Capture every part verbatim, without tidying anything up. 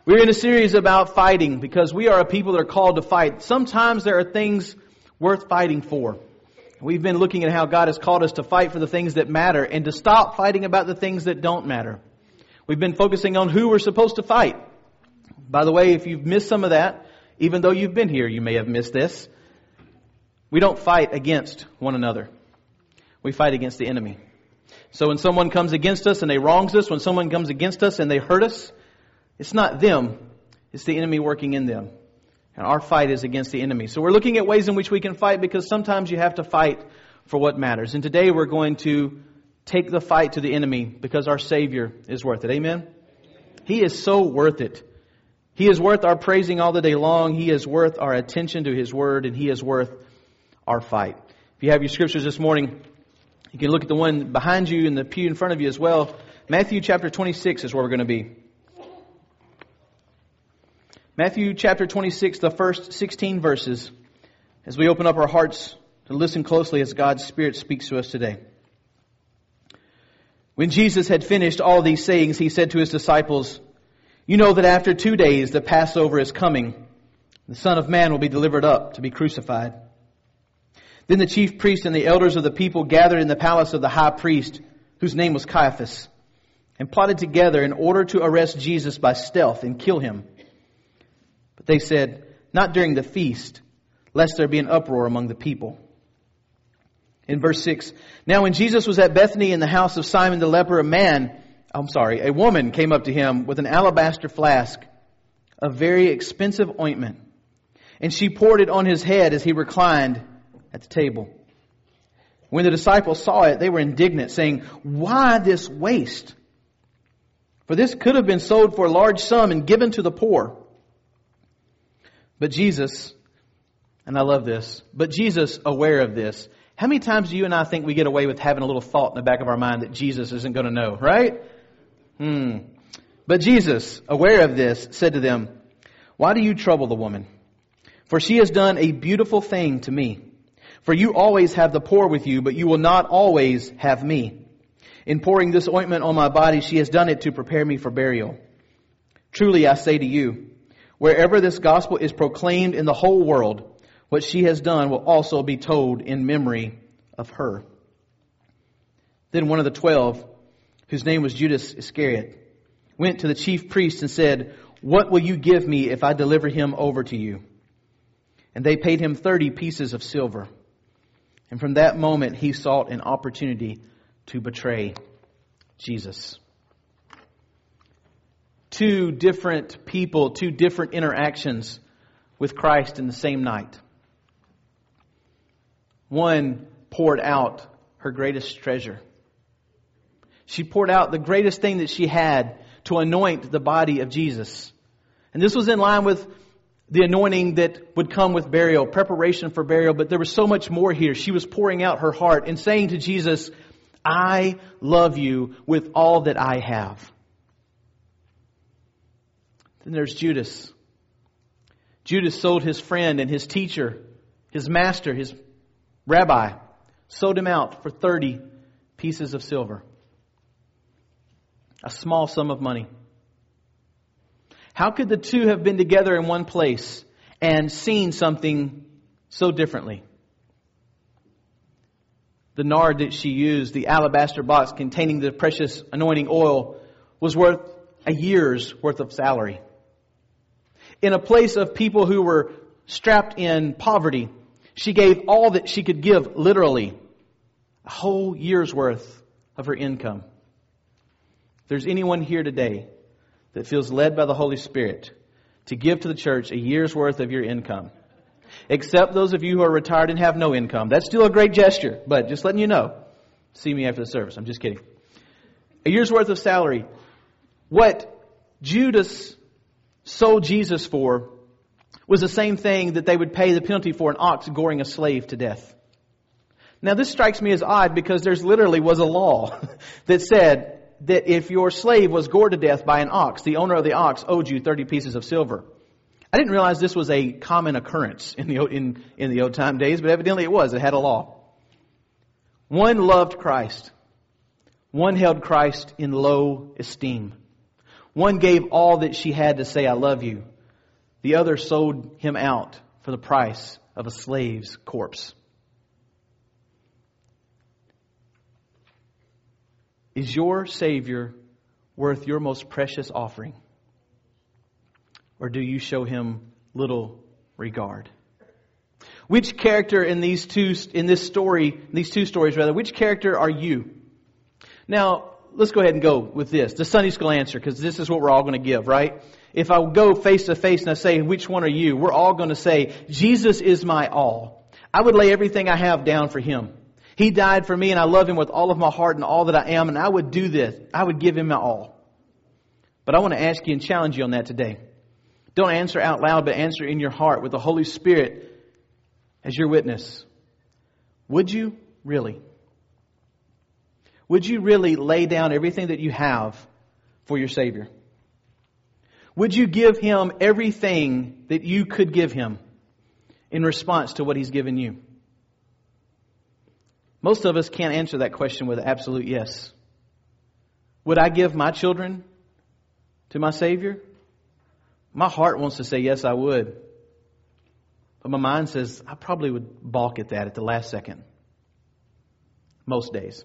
We're in a series about fighting because we are a people that are called to fight. Sometimes there are things worth fighting for. We've been looking at how God has called us to fight for the things that matter and to stop fighting about the things that don't matter. We've been focusing on who we're supposed to fight. By the way, if you've missed some of that, even though you've been here, you may have missed this. We don't fight against one another. We fight against the enemy. So when someone comes against us and they wrongs us, when someone comes against us and they hurt us, it's not them, it's the enemy working in them. And our fight is against the enemy. So we're looking at ways in which we can fight because sometimes you have to fight for what matters. And today we're going to take the fight to the enemy because our Savior is worth it. Amen? He is so worth it. He is worth our praising all the day long. He is worth our attention to His Word, and He is worth our fight. If you have your scriptures this morning, you can look at the one behind you and the pew in front of you as well. Matthew chapter twenty-six is where we're going to be. Matthew chapter twenty-six, the first sixteen verses, as we open up our hearts to listen closely as God's Spirit speaks to us today. When Jesus had finished all these sayings, He said to His disciples, "You know that after two days the Passover is coming. The Son of Man will be delivered up to be crucified." Then the chief priests and the elders of the people gathered in the palace of the high priest, whose name was Caiaphas, and plotted together in order to arrest Jesus by stealth and kill Him. But they said, "Not during the feast, lest there be an uproar among the people." In verse six, "Now when Jesus was at Bethany in the house of Simon the leper, a man, I'm sorry, a woman came up to Him with an alabaster flask of very expensive ointment. And she poured it on His head as He reclined at the table. When the disciples saw it, they were indignant, saying, 'Why this waste? For this could have been sold for a large sum and given to the poor.' But Jesus, and I love this, but Jesus, aware of this." How many times do you and I think we get away with having a little thought in the back of our mind that Jesus isn't going to know, right? Hmm. But Jesus, aware of this, said to them, "Why do you trouble the woman? For she has done a beautiful thing to me. For you always have the poor with you, but you will not always have me. In pouring this ointment on my body, she has done it to prepare me for burial. Truly I say to you, wherever this gospel is proclaimed in the whole world, what she has done will also be told in memory of her." Then one of the twelve, whose name was Judas Iscariot, went to the chief priests and said, "What will you give me if I deliver him over to you?" And they paid him thirty pieces of silver. And from that moment he sought an opportunity to betray Jesus. Two different people, two different interactions with Christ in the same night. One poured out her greatest treasure. She poured out the greatest thing that she had to anoint the body of Jesus. And this was in line with the anointing that would come with burial, preparation for burial. But there was so much more here. She was pouring out her heart and saying to Jesus, "I love you with all that I have." Then there's Judas. Judas sold his friend and his teacher, his master, his rabbi, sold him out for thirty pieces of silver. A small sum of money. How could the two have been together in one place and seen something so differently? The nard that she used, the alabaster box containing the precious anointing oil, was worth a year's worth of salary. In a place of people who were strapped in poverty, she gave all that she could give, literally, a whole year's worth of her income. If there's anyone here today that feels led by the Holy Spirit to give to the church a year's worth of your income, except those of you who are retired and have no income, that's still a great gesture, but just letting you know, see me after the service. I'm just kidding. A year's worth of salary. What Judas sold Jesus for was the same thing that they would pay the penalty for an ox goring a slave to death. Now this strikes me as odd because there's literally was a law that said that if your slave was gored to death by an ox, the owner of the ox owed you thirty pieces of silver. I didn't realize this was a common occurrence in the in, in the old time days, but evidently it was. It had a law. One loved Christ. One held Christ in low esteem. One gave all that she had to say, I love you. The other sold him out for the price of a slave's corpse. Is your Savior worth your most precious offering? Or do you show him little regard? Which character in these two, in this story, these two stories rather, which character are you? Now, let's go ahead and go with this. The Sunday school answer, because this is what we're all going to give, right? If I go face to face and I say, which one are you? We're all going to say, Jesus is my all. I would lay everything I have down for Him. He died for me and I love Him with all of my heart and all that I am, and I would do this. I would give Him my all. But I want to ask you and challenge you on that today. Don't answer out loud, but answer in your heart with the Holy Spirit as your witness. Would you really? Would you really lay down everything that you have for your Savior? Would you give Him everything that you could give Him in response to what He's given you? Most of us can't answer that question with an absolute yes. Would I give my children to my Savior? My heart wants to say yes, I would. But my mind says I probably would balk at that at the last second. Most days.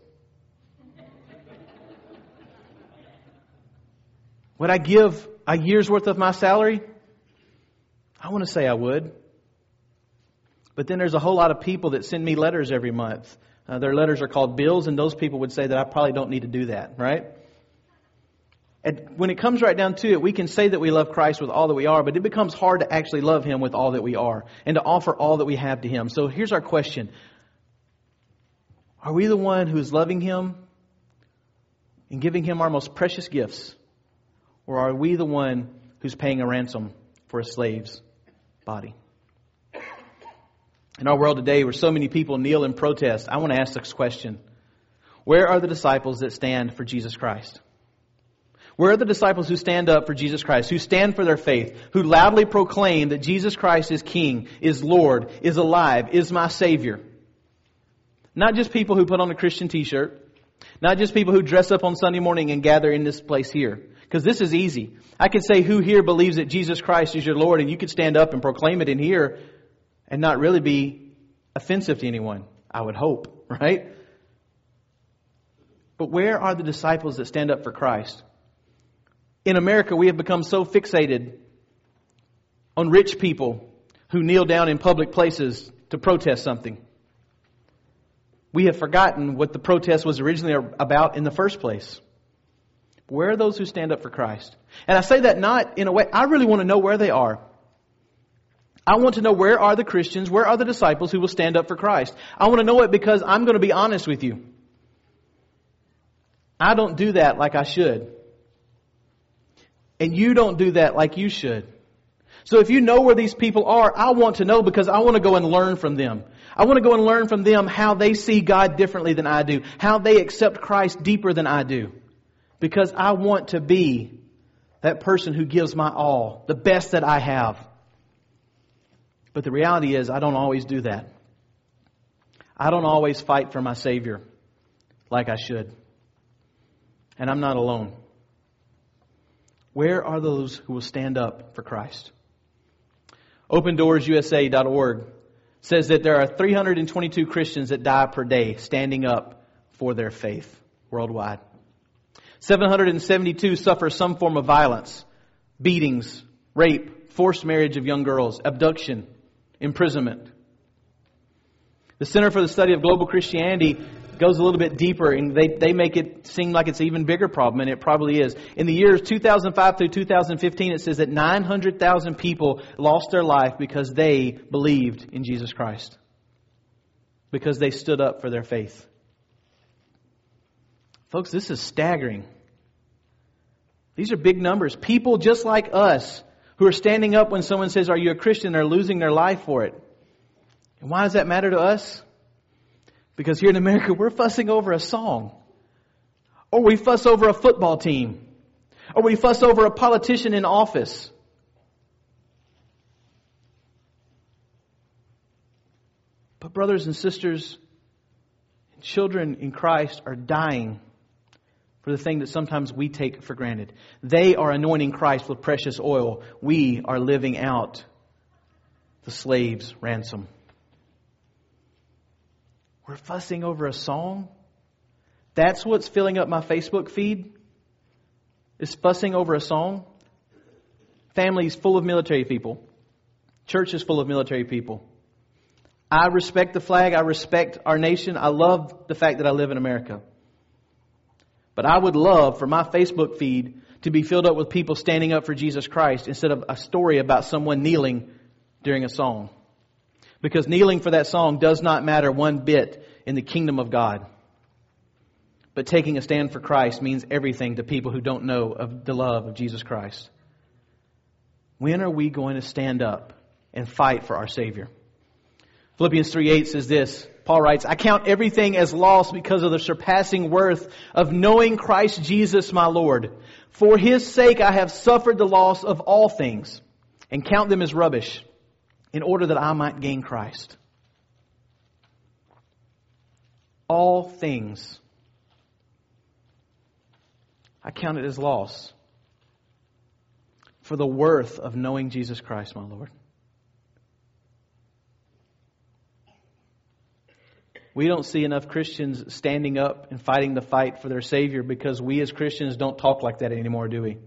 Would I give a year's worth of my salary? I want to say I would. But then there's a whole lot of people that send me letters every month. Uh, their letters are called bills, and those people would say that I probably don't need to do that, right? And when it comes right down to it, we can say that we love Christ with all that we are, but it becomes hard to actually love Him with all that we are and to offer all that we have to Him. So here's our question. Are we the one who is loving Him and giving Him our most precious gifts? Or are we the one who's paying a ransom for a slave's body? In our world today, where so many people kneel in protest, I want to ask this question. Where are the disciples that stand for Jesus Christ? Where are the disciples who stand up for Jesus Christ, who stand for their faith, who loudly proclaim that Jesus Christ is King, is Lord, is alive, is my Savior? Not just people who put on a Christian t-shirt, not just people who dress up on Sunday morning and gather in this place here. Because this is easy. I could say who here believes that Jesus Christ is your Lord, and you could stand up and proclaim it in here and not really be offensive to anyone. I would hope, right? But where are the disciples that stand up for Christ? In America, we have become so fixated on rich people who kneel down in public places to protest something. We have forgotten what the protest was originally about in the first place. Where are those who stand up for Christ? And I say that not in a way, I really want to know where they are. I want to know where are the Christians, where are the disciples who will stand up for Christ. I want to know it because I'm going to be honest with you. I don't do that like I should. And you don't do that like you should. So if you know where these people are, I want to know because I want to go and learn from them. I want to go and learn from them how they see God differently than I do. How they accept Christ deeper than I do. Because I want to be that person who gives my all, the best that I have. But the reality is I don't always do that. I don't always fight for my Savior like I should. And I'm not alone. Where are those who will stand up for Christ? open doors U S A dot org says that there are three hundred twenty-two Christians that die per day standing up for their faith worldwide. seven hundred seventy-two suffer some form of violence, beatings, rape, forced marriage of young girls, abduction, imprisonment. The Center for the Study of Global Christianity goes a little bit deeper, and they, they make it seem like it's an even bigger problem, and it probably is. In the years two thousand five through two thousand fifteen, it says that nine hundred thousand people lost their life because they believed in Jesus Christ. Because they stood up for their faith. Folks, this is staggering. These are big numbers. People just like us who are standing up when someone says, "Are you a Christian?" They're losing their life for it. And why does that matter to us? Because here in America, we're fussing over a song. Or we fuss over a football team. Or we fuss over a politician in office. But brothers and sisters, children in Christ are dying for the thing that sometimes we take for granted. They are anointing Christ with precious oil. We are living out the slave's ransom. We're fussing over a song. That's what's filling up my Facebook feed, is fussing over a song. Families full of military people. Churches full of military people. I respect the flag. I respect our nation. I love the fact that I live in America. But I would love for my Facebook feed to be filled up with people standing up for Jesus Christ instead of a story about someone kneeling during a song. Because kneeling for that song does not matter one bit in the kingdom of God. But taking a stand for Christ means everything to people who don't know of the love of Jesus Christ. When are we going to stand up and fight for our Savior? Philippians three eight says this. Paul writes, I count everything as loss because of the surpassing worth of knowing Christ Jesus my Lord. For His sake I have suffered the loss of all things and count them as rubbish in order that I might gain Christ. All things I count it as loss for the worth of knowing Jesus Christ my Lord. We don't see enough Christians standing up and fighting the fight for their Savior because we as Christians don't talk like that anymore, do we?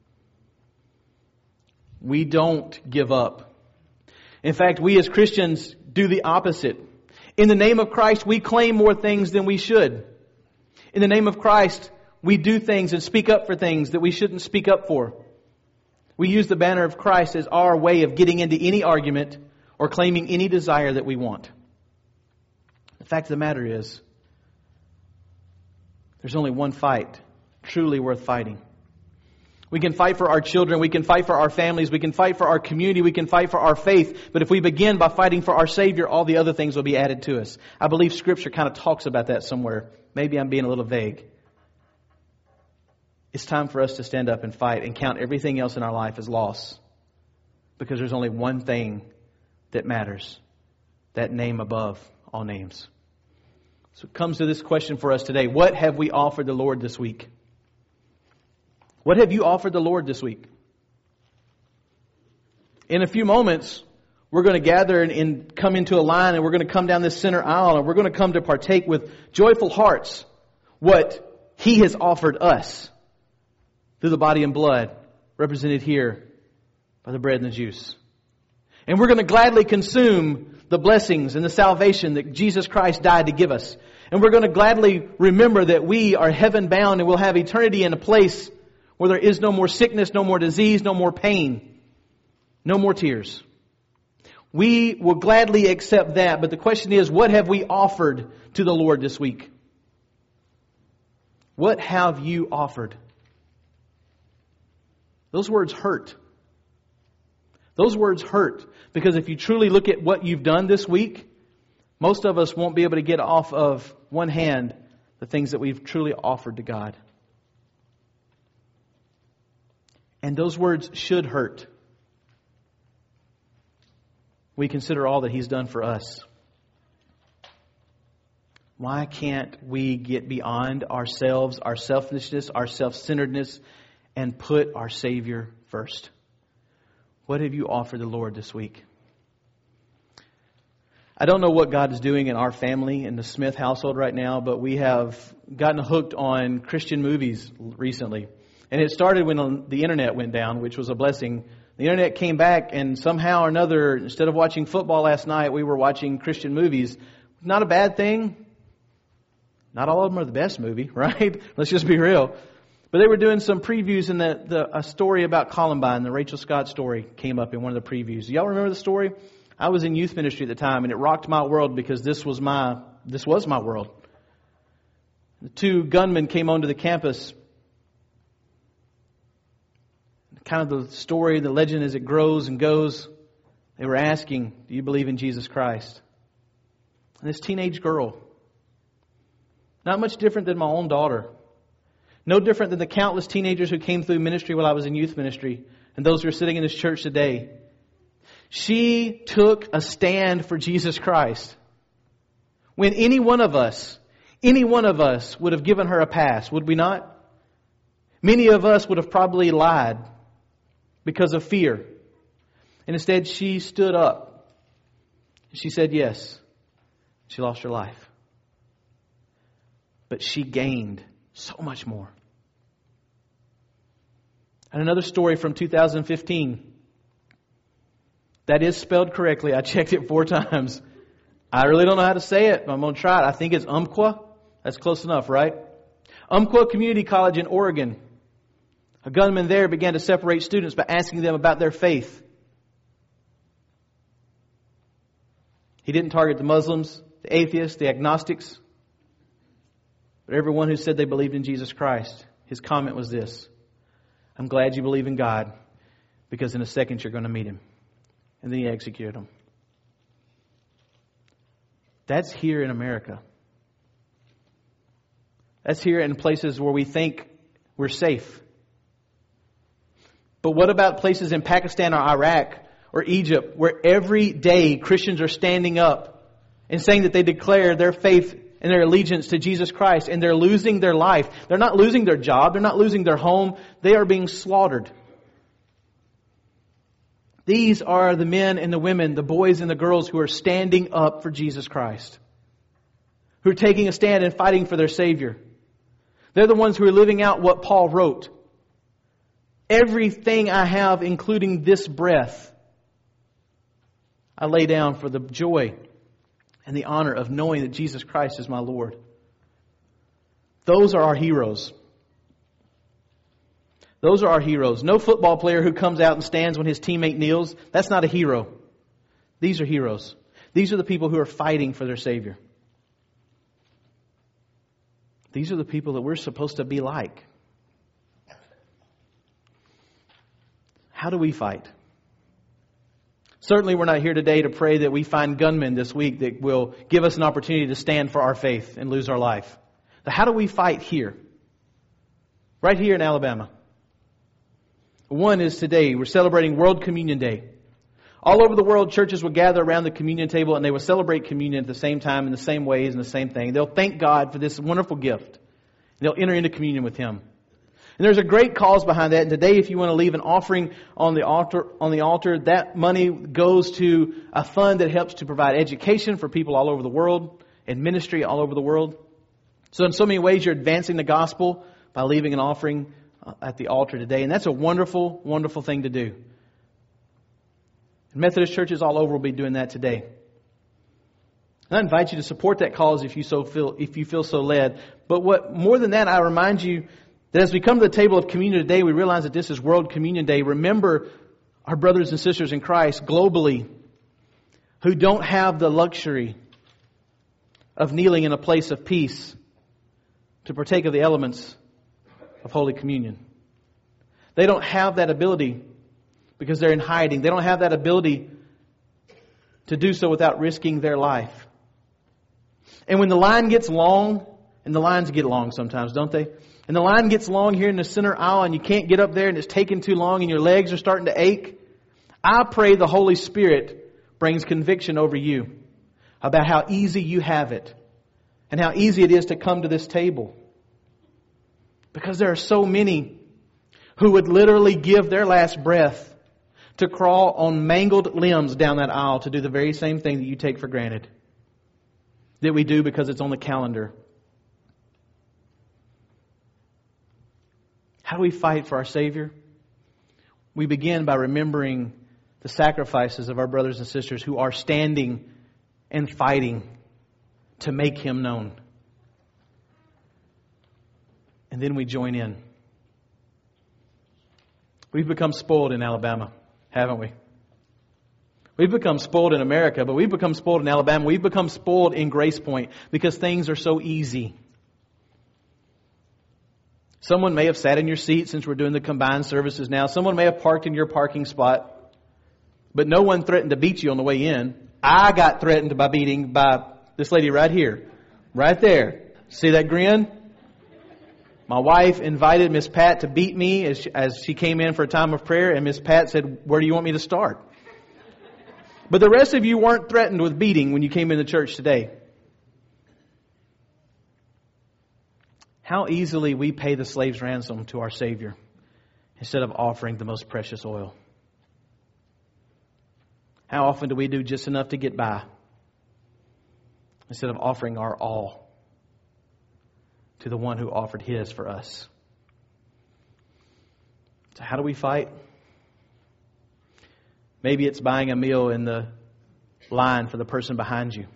We don't give up. In fact, we as Christians do the opposite. In the name of Christ, we claim more things than we should. In the name of Christ, we do things and speak up for things that we shouldn't speak up for. We use the banner of Christ as our way of getting into any argument or claiming any desire that we want. The fact of the matter is, there's only one fight truly worth fighting. We can fight for our children, we can fight for our families, we can fight for our community, we can fight for our faith. But if we begin by fighting for our Savior, all the other things will be added to us. I believe Scripture kind of talks about that somewhere. Maybe I'm being a little vague. It's time for us to stand up and fight and count everything else in our life as loss. Because there's only one thing that matters. That name above all names. So it comes to this question for us today. What have we offered the Lord this week? What have you offered the Lord this week? In a few moments, we're going to gather and, and come into a line, and we're going to come down this center aisle, and we're going to come to partake with joyful hearts what He has offered us through the body and blood represented here by the bread and the juice. And we're going to gladly consume the blessings and the salvation that Jesus Christ died to give us. And we're going to gladly remember that we are heaven bound and we'll have eternity in a place where there is no more sickness, no more disease, no more pain, no more tears. We will gladly accept that. But the question is, what have we offered to the Lord this week? What have you offered? Those words hurt. Those words hurt. Because if you truly look at what you've done this week, most of us won't be able to get off of one hand the things that we've truly offered to God. And those words should hurt. We consider all that He's done for us. Why can't we get beyond ourselves, our selfishness, our self-centeredness, and put our Savior first? What have you offered the Lord this week? I don't know what God is doing in our family, in the Smith household right now, but we have gotten hooked on Christian movies recently. And it started when the internet went down, which was a blessing. The internet came back, and somehow or another, instead of watching football last night, we were watching Christian movies. Not a bad thing. Not all of them are the best movie, right? Let's just be real. But they were doing some previews, and the, the, a story about Columbine, the Rachel Scott story, came up in one of the previews. Do y'all remember the story? I was in youth ministry at the time, and it rocked my world because this was my this was my world. The two gunmen came onto the campus. Kind of the story, the legend as it grows and goes. They were asking, do you believe in Jesus Christ? And this teenage girl, not much different than my own daughter. No different than the countless teenagers who came through ministry while I was in youth ministry and those who are sitting in this church today. She took a stand for Jesus Christ. When any one of us, any one of us would have given her a pass, would we not? Many of us would have probably lied because of fear. And instead she stood up. She said yes. She lost her life. But she gained so much more. And another story from two thousand fifteen. That is spelled correctly. I checked it four times. I really don't know how to say it, but I'm going to try it. I think it's Umpqua. That's close enough, right? Umpqua Community College in Oregon. A gunman there began to separate students by asking them about their faith. He didn't target the Muslims, the atheists, the agnostics, but everyone who said they believed in Jesus Christ. His comment was this: I'm glad you believe in God, because in a second you're going to meet Him. And then he executed him. That's here in America. That's here in places where we think we're safe. But what about places in Pakistan or Iraq or Egypt where every day Christians are standing up and saying that they declare their faith and their allegiance to Jesus Christ, and they're losing their life? They're not losing their job. They're not losing their home. They are being slaughtered. These are the men and the women, the boys and the girls who are standing up for Jesus Christ, who are taking a stand and fighting for their Savior. They're the ones who are living out what Paul wrote. Everything I have, including this breath, I lay down for the joy and the honor of knowing that Jesus Christ is my Lord. Those are our heroes. Those are our heroes. No football player who comes out and stands when his teammate kneels, that's not a hero. These are heroes. These are the people who are fighting for their Savior. These are the people that we're supposed to be like. How do we fight? Certainly we're not here today to pray that we find gunmen this week that will give us an opportunity to stand for our faith and lose our life. But how do we fight here? Right here in Alabama. One is today, we're celebrating World Communion Day. All over the world, churches will gather around the communion table and they will celebrate communion at the same time in the same ways and the same thing. They'll thank God for this wonderful gift. They'll enter into communion with Him. And there's a great cause behind that. And today, if you want to leave an offering on the altar, on the altar, that money goes to a fund that helps to provide education for people all over the world and ministry all over the world. So in so many ways, you're advancing the gospel by leaving an offering at the altar today. And that's a wonderful, wonderful thing to do. And Methodist churches all over will be doing that today. And I invite you to support that cause if you so feel, if you feel so led. But what more than that, I remind you that as we come to the table of communion today, we realize that this is World Communion Day. Remember our brothers and sisters in Christ globally who don't have the luxury of kneeling in a place of peace to partake of the elements of Holy Communion. They don't have that ability because they're in hiding. They don't have that ability to do so without risking their life. And when the line gets long, and the lines get long sometimes, don't they? And the line gets long here in the center aisle and you can't get up there and it's taking too long and your legs are starting to ache, I pray the Holy Spirit brings conviction over you about how easy you have it and how easy it is to come to this table. Because there are so many who would literally give their last breath to crawl on mangled limbs down that aisle to do the very same thing that you take for granted. That we do because it's on the calendar. How do we fight for our Savior? We begin by remembering the sacrifices of our brothers and sisters who are standing and fighting to make Him known. And then we join in. We've become spoiled in Alabama, haven't we? We've become spoiled in America, but we've become spoiled in Alabama. We've become spoiled in Grace Point because things are so easy. Someone may have sat in your seat since we're doing the combined services now. Someone may have parked in your parking spot. But no one threatened to beat you on the way in. I got threatened by beating by this lady right here. Right there. See that grin? My wife invited Miss Pat to beat me as she, as she came in for a time of prayer. And Miss Pat said, "Where do you want me to start?" But the rest of you weren't threatened with beating when you came into church today. How easily we pay the slave's ransom to our Savior instead of offering the most precious oil. How often do we do just enough to get by instead of offering our all to the one who offered His for us? So how do we fight? Maybe it's buying a meal in the line for the person behind you.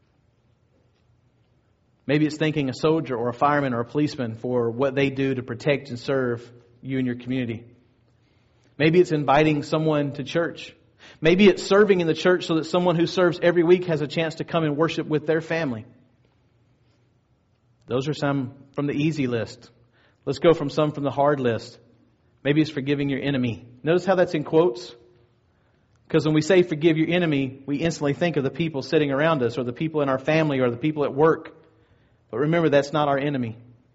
Maybe it's thanking a soldier or a fireman or a policeman for what they do to protect and serve you and your community. Maybe it's inviting someone to church. Maybe it's serving in the church so that someone who serves every week has a chance to come and worship with their family. Those are some from the easy list. Let's go from some from the hard list. Maybe it's forgiving your enemy. Notice how that's in quotes? Because when we say forgive your enemy, we instantly think of the people sitting around us or the people in our family or the people at work. But remember, that's not our enemy.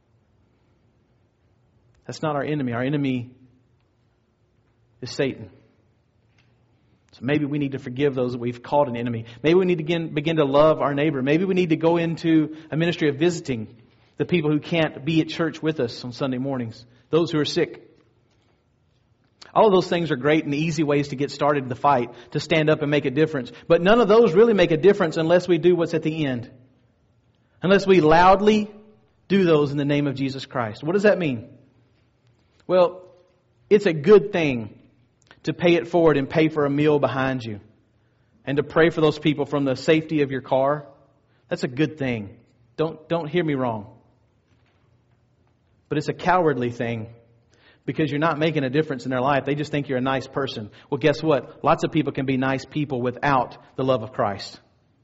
That's not our enemy. Our enemy is Satan. So maybe we need to forgive those that we've called an enemy. Maybe we need to begin, begin to love our neighbor. Maybe we need to go into a ministry of visiting the people who can't be at church with us on Sunday mornings. Those who are sick. All of those things are great and easy ways to get started in the fight, to stand up and make a difference. But none of those really make a difference unless we do what's at the end. Unless we loudly do those in the name of Jesus Christ. What does that mean? Well, it's a good thing to pay it forward and pay for a meal behind you. And to pray for those people from the safety of your car. That's a good thing. Don't, don't hear me wrong. But it's a cowardly thing because you're not making a difference in their life. They just think you're a nice person. Well, guess what? Lots of people can be nice people without the love of Christ.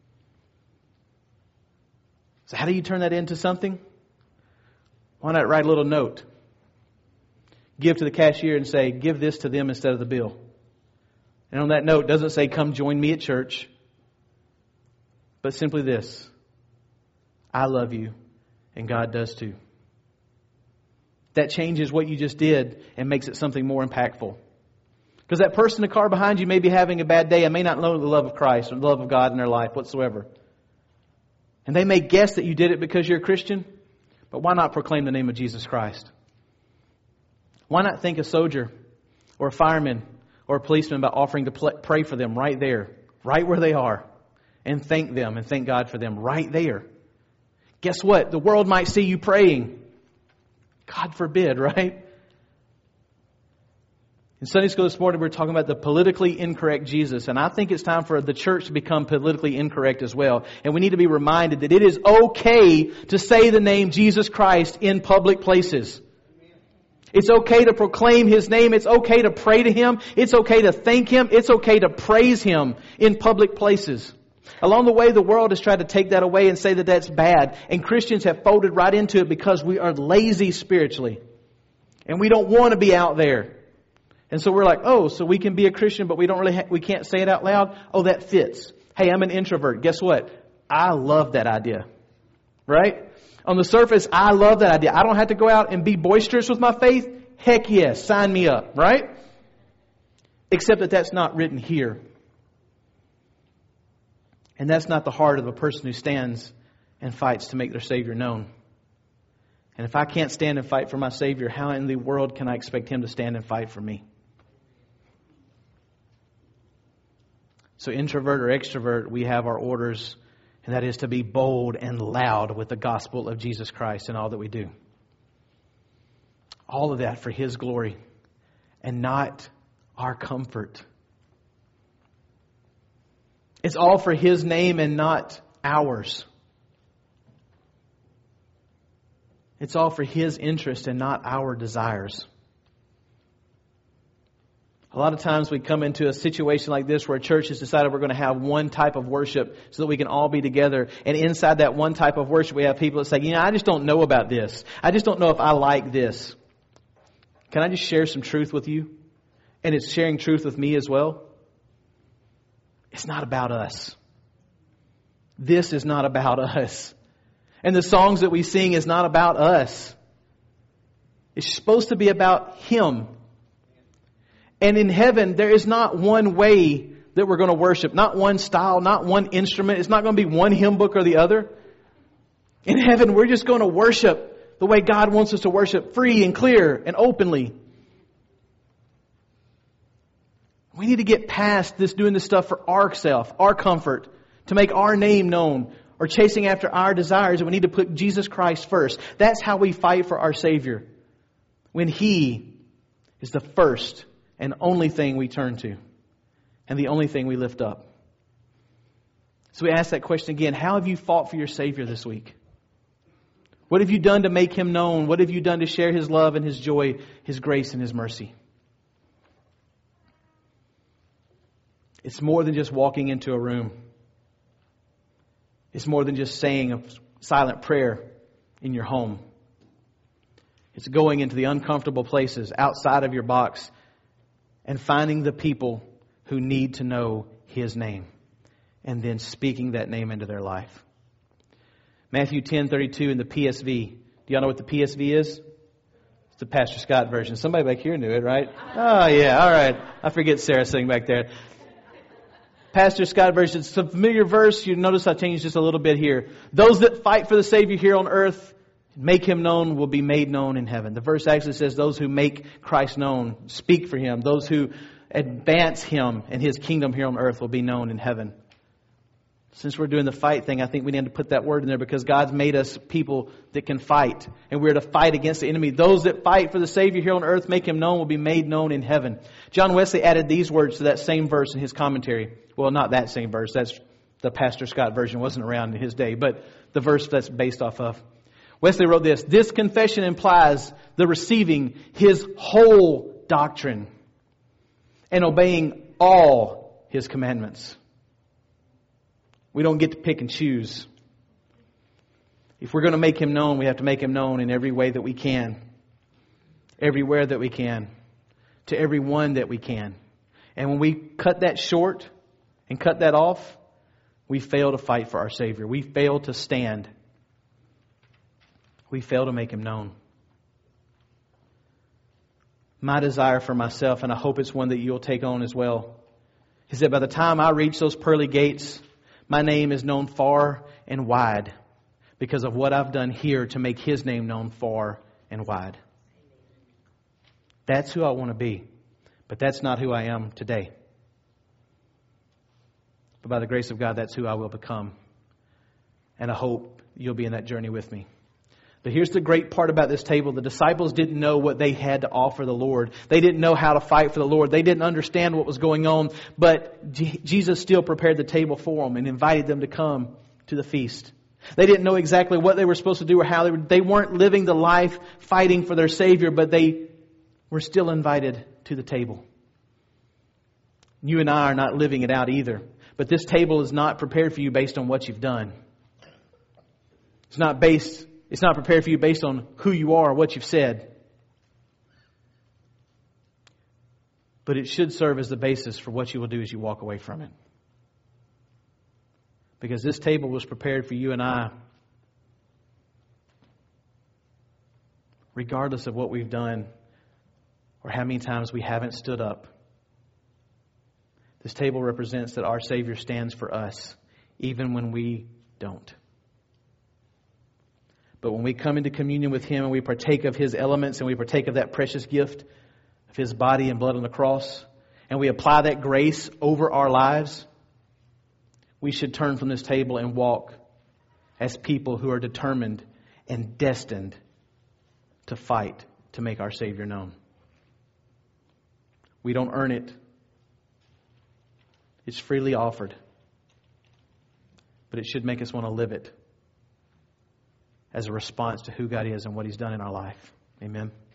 So how do you turn that into something? Why not write a little note? Give to the cashier and say, give this to them instead of the bill. And on that note, it doesn't say, come join me at church. But simply this: I love you, and God does too. That changes what you just did and makes it something more impactful. Because that person in the car behind you may be having a bad day and may not know the love of Christ or the love of God in their life whatsoever. And they may guess that you did it because you're a Christian. But why not proclaim the name of Jesus Christ? Why not thank a soldier or a fireman or a policeman by offering to pray for them right there, right where they are, and thank them and thank God for them right there? Guess what? The world might see you praying. God forbid, right? In Sunday school this morning, we were talking about the politically incorrect Jesus. And I think it's time for the church to become politically incorrect as well. And we need to be reminded that it is okay to say the name Jesus Christ in public places. It's okay to proclaim His name. It's okay to pray to Him. It's okay to thank Him. It's okay to praise Him in public places. Along the way, the world has tried to take that away and say that that's bad. And Christians have folded right into it because we are lazy spiritually. And we don't want to be out there. And so we're like, oh, so we can be a Christian, but we don't really, ha- we can't say it out loud. Oh, that fits. Hey, I'm an introvert. Guess what? I love that idea. Right? On the surface, I love that idea. I don't have to go out and be boisterous with my faith. Heck yes, sign me up. Right? Except that that's not written here. And that's not the heart of a person who stands and fights to make their Savior known. And if I can't stand and fight for my Savior, how in the world can I expect Him to stand and fight for me? So introvert or extrovert, we have our orders, and that is to be bold and loud with the gospel of Jesus Christ in all that we do. All of that for His glory and not our comfort. It's all for His name and not ours. It's all for His interest and not our desires. A lot of times we come into a situation like this where a church has decided we're going to have one type of worship so that we can all be together. And inside that one type of worship, we have people that say, you know, I just don't know about this. I just don't know if I like this. Can I just share some truth with you? And it's sharing truth with me as well. It's not about us. This is not about us. And the songs that we sing is not about us. It's supposed to be about Him. And in heaven, there is not one way that we're going to worship. Not one style, not one instrument. It's not going to be one hymn book or the other. In heaven, we're just going to worship the way God wants us to worship, free and clear and openly. We need to get past this doing this stuff for ourself, our comfort, to make our name known, or chasing after our desires. And we need to put Jesus Christ first. That's how we fight for our Savior. When He is the first and only thing we turn to, and the only thing we lift up. So we ask that question again. How have you fought for your Savior this week? What have you done to make Him known? What have you done to share His love and His joy, His grace and His mercy? It's more than just walking into a room. It's more than just saying a silent prayer in your home. It's going into the uncomfortable places outside of your box and finding the people who need to know His name, and then speaking that name into their life. Matthew ten thirty-two in the P S V. Do y'all know what the P S V is? It's the Pastor Scott version. Somebody back here knew it, right? Oh, yeah. All right. I forget Sarah sitting back there. Pastor Scott version. It's a familiar verse. You notice I changed just a little bit here. Those that fight for the Savior here on earth, make Him known, will be made known in heaven. The verse actually says those who make Christ known, speak for Him. Those who advance Him and His kingdom here on earth will be known in heaven. Since we're doing the fight thing, I think we need to put that word in there because God's made us people that can fight. And we're to fight against the enemy. Those that fight for the Savior here on earth, make Him known, will be made known in heaven. John Wesley added these words to that same verse in his commentary. Well, not that same verse. That's the Pastor Scott version. It wasn't around in his day. But the verse that's based off of. Wesley wrote this. This confession implies the receiving His whole doctrine and obeying all His commandments. We don't get to pick and choose. If we're going to make Him known, we have to make Him known in every way that we can. Everywhere that we can. To everyone that we can. And when we cut that short and cut that off, we fail to fight for our Savior. We fail to stand. We fail to make Him known. My desire for myself, and I hope it's one that you'll take on as well, is that by the time I reach those pearly gates, my name is known far and wide because of what I've done here to make His name known far and wide. That's who I want to be. But that's not who I am today. But by the grace of God, that's who I will become. And I hope you'll be in that journey with me. But here's the great part about this table. The disciples didn't know what they had to offer the Lord. They didn't know how to fight for the Lord. They didn't understand what was going on. But G- Jesus still prepared the table for them and invited them to come to the feast. They didn't know exactly what they were supposed to do or how they were. They weren't living the life fighting for their Savior, but they were still invited to the table. You and I are not living it out either. But this table is not prepared for you based on what you've done. It's not based It's not prepared for you based on who you are or what you've said. But it should serve as the basis for what you will do as you walk away from it. Because this table was prepared for you and I, regardless of what we've done or how many times we haven't stood up. This table represents that our Savior stands for us, even when we don't. But when we come into communion with Him and we partake of His elements and we partake of that precious gift of His body and blood on the cross, and we apply that grace over our lives, we should turn from this table and walk as people who are determined and destined to fight to make our Savior known. We don't earn it. It's freely offered. But it should make us want to live it as a response to who God is and what He's done in our life. Amen.